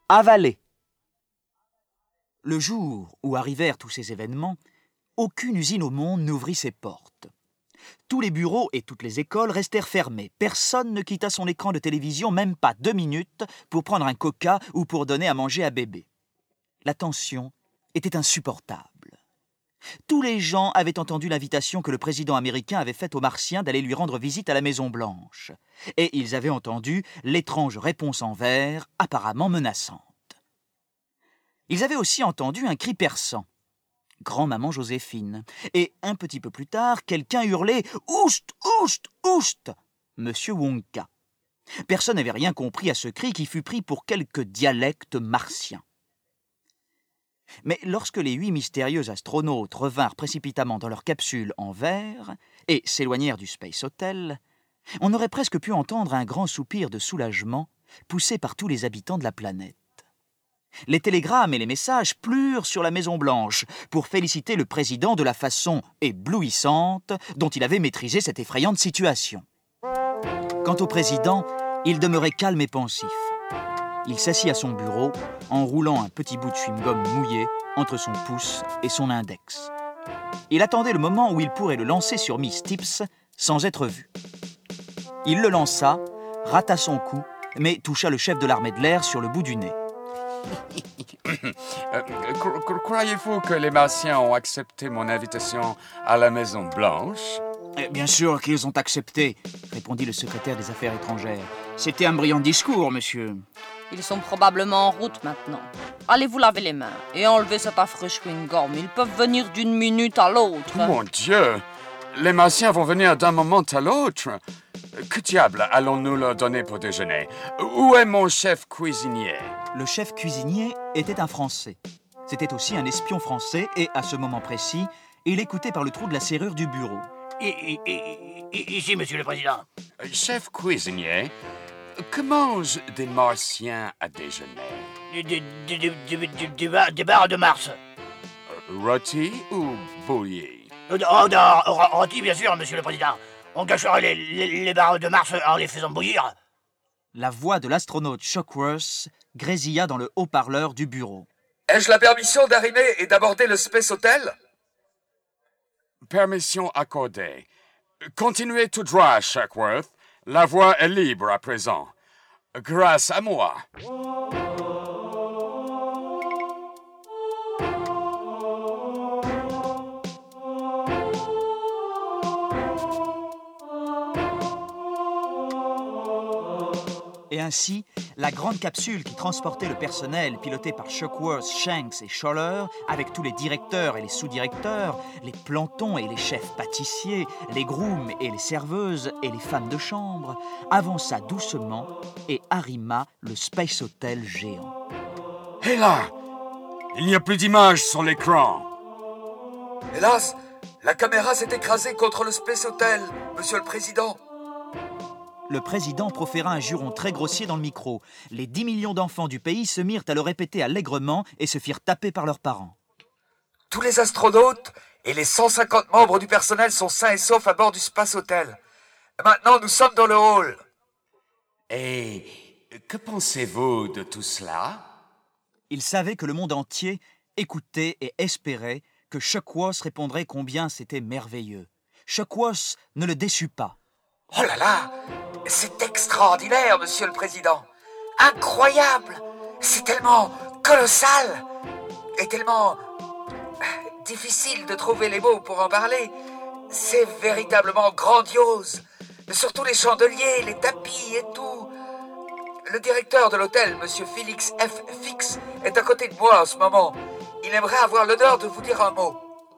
Avaler. Le jour où arrivèrent tous ces événements, aucune usine au monde n'ouvrit ses portes. Tous les bureaux et toutes les écoles restèrent fermés. Personne ne quitta son écran de télévision, même pas 2 minutes, pour prendre un coca ou pour donner à manger à bébé. La tension était insupportable. Tous les gens avaient entendu l'invitation que le président américain avait faite aux Martiens d'aller lui rendre visite à la Maison-Blanche. Et ils avaient entendu l'étrange réponse en vers, apparemment menaçante. Ils avaient aussi entendu un cri perçant. Grand-maman Joséphine. Et un petit peu plus tard, quelqu'un hurlait « Oust, oust, oust !» Monsieur Wonka. Personne n'avait rien compris à ce cri qui fut pris pour quelque dialecte martien. Mais lorsque les 8 mystérieux astronautes revinrent précipitamment dans leur capsule en verre et s'éloignèrent du Space Hotel, on aurait presque pu entendre un grand soupir de soulagement poussé par tous les habitants de la planète. Les télégrammes et les messages plurent sur la Maison-Blanche pour féliciter le président de la façon éblouissante dont il avait maîtrisé cette effrayante situation. Quant au président, il demeurait calme et pensif. Il s'assit à son bureau en roulant un petit bout de chewing-gum mouillé entre son pouce et son index. Il attendait le moment où il pourrait le lancer sur Miss Tips sans être vu. Il le lança, rata son coup, mais toucha le chef de l'armée de l'air sur le bout du nez. Croyez-vous que les Martiens ont accepté mon invitation à la Maison-Blanche? Bien sûr qu'ils ont accepté, répondit le secrétaire des Affaires étrangères. C'était un brillant discours, monsieur. Ils sont probablement en route maintenant. Allez vous laver les mains et enlevez cet affreux chewing-gum. Ils peuvent venir d'une minute à l'autre. Mon Dieu! Les Martiens vont venir d'un moment à l'autre. Que diable allons-nous leur donner pour déjeuner? Où est mon chef cuisinier? Le chef cuisinier était un Français. C'était aussi un espion français et, à ce moment précis, il écoutait par le trou de la serrure du bureau. Ici, monsieur le président. Chef cuisinier, que mangent des Martiens à déjeuner? Des barres de Mars. Rôti ou bouilli? Rôti, bien sûr, monsieur le président. On gâcherait les barres de Mars en les faisant bouillir. La voix de l'astronaute Shockworth grésilla dans le haut-parleur du bureau. Ai-je la permission d'arriver et d'aborder le Space Hotel? Permission accordée. Continuez tout droit, Shockworth. La voie est libre à présent. Grâce à moi. Et ainsi, la grande capsule qui transportait le personnel piloté par Shockworth, Shanks et Scholler, avec tous les directeurs et les sous-directeurs, les plantons et les chefs pâtissiers, les grooms et les serveuses et les femmes de chambre, avança doucement et arrima le Space Hotel géant. Et là, il n'y a plus d'image sur l'écran. Hélas, la caméra s'est écrasée contre le Space Hotel, monsieur le président. Le président proféra un juron très grossier dans le micro. Les 10 millions d'enfants du pays se mirent à le répéter allègrement et se firent taper par leurs parents. Tous les astronautes et les 150 membres du personnel sont sains et saufs à bord du Space Hotel. Maintenant, nous sommes dans le hall. Et que pensez-vous de tout cela? Il savait que le monde entier écoutait et espérait que Shockworth répondrait combien c'était merveilleux. Shockworth ne le déçut pas. Oh là là! C'est extraordinaire, monsieur le président. Incroyable! C'est tellement colossal et tellement difficile de trouver les mots pour en parler. C'est véritablement grandiose. Surtout les chandeliers, les tapis et tout. Le directeur de l'hôtel, monsieur Félix F. Fix, est à côté de moi en ce moment. Il aimerait avoir l'honneur de vous dire un mot.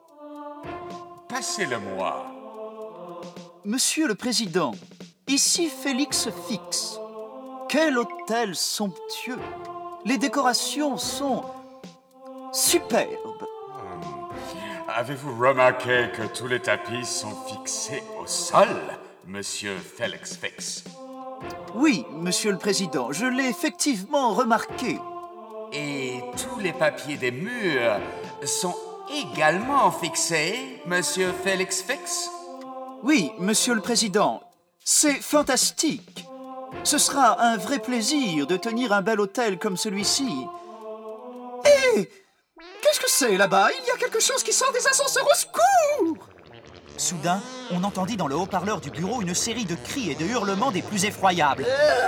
Passez-le-moi. Monsieur le Président, ici Félix Fix. Quel hôtel somptueux! Les décorations sont superbes. Avez-vous remarqué que tous les tapis sont fixés au sol, monsieur Félix Fix? Oui, Monsieur le Président, je l'ai effectivement remarqué. Et tous les papiers des murs sont également fixés, monsieur Félix Fix? Oui, Monsieur le Président, c'est fantastique. Ce sera un vrai plaisir de tenir un bel hôtel comme celui-ci. Hé! Qu'est-ce que c'est là-bas? Il y a quelque chose qui sort des ascenseurs, au secours! Soudain, on entendit dans le haut-parleur du bureau une série de cris et de hurlements des plus effroyables.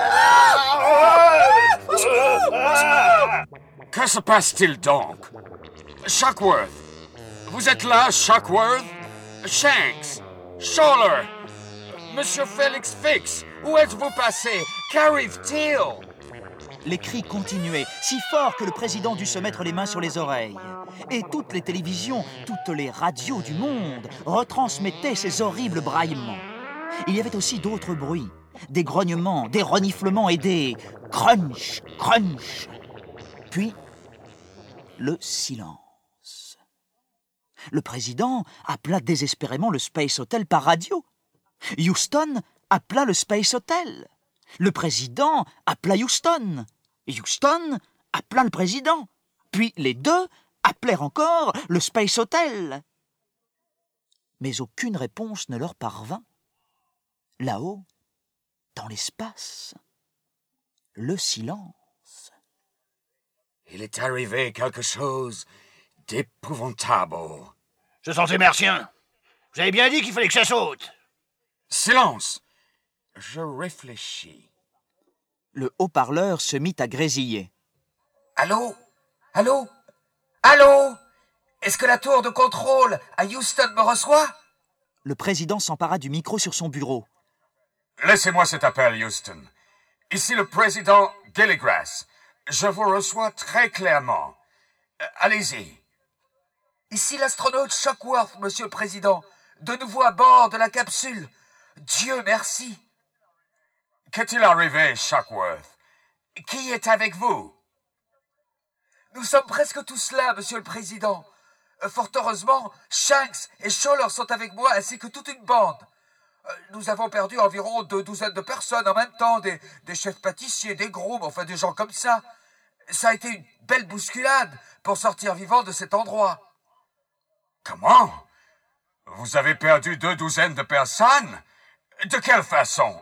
Au secours! Au secours! Que se passe-t-il donc? Shackworth! Vous êtes là, Shackworth? Shanks! Scholler! Monsieur Félix Fix! Où êtes-vous passé? Qu'arrive-t-il? Les cris continuaient, si fort que le président dut se mettre les mains sur les oreilles. Et toutes les télévisions, toutes les radios du monde retransmettaient ces horribles braillements. Il y avait aussi d'autres bruits, des grognements, des reniflements et des crunch, crunch. Puis, le silence. Le président appela désespérément le Space Hotel par radio. Houston appela le Space Hotel. Le président appela Houston. Houston appela le président. Puis les deux appelèrent encore le Space Hotel. Mais aucune réponse ne leur parvint. Là-haut, dans l'espace, le silence. Il est arrivé quelque chose d'épouvantable. Ce sont ces martiens. Vous avez bien dit qu'il fallait que ça saute. Silence! Je réfléchis. Le haut-parleur se mit à grésiller. Allô? Allô? Allô? Est-ce que la tour de contrôle à Houston me reçoit? Le président s'empara du micro sur son bureau. Laissez-moi cet appel, Houston. Ici le président Gilligrass. Je vous reçois très clairement. Allez-y. Ici l'astronaute Shackworth, monsieur le président. De nouveau à bord de la capsule. Dieu merci. Qu'est-il arrivé, Shackworth? Qui est avec vous? Nous sommes presque tous là, monsieur le président. Fort heureusement, Shanks et Scholler sont avec moi, ainsi que toute une bande. Nous avons perdu environ 2 douzaines de personnes en même temps, des chefs pâtissiers, des grooms, enfin des gens comme ça. Ça a été une belle bousculade pour sortir vivant de cet endroit. Comment? Vous avez perdu 2 douzaines de personnes? De quelle façon?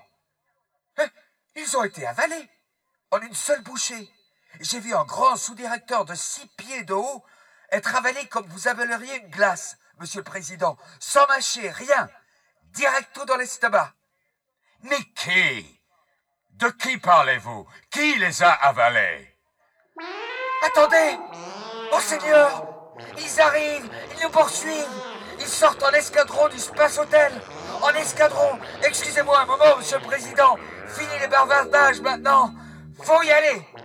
Ils ont été avalés en une seule bouchée. J'ai vu un grand sous-directeur de 6 pieds de haut être avalé comme vous avaleriez une glace, monsieur le président, sans mâcher, rien, directo dans l'estomac. Mais qui? De qui parlez-vous? Qui les a avalés? Attendez! Oh Seigneur! Ils arrivent! Ils nous poursuivent! Ils sortent en escadron du Space Hotel! En escadron! Excusez-moi un moment, monsieur le président! Fini les bavardages maintenant! Faut y aller!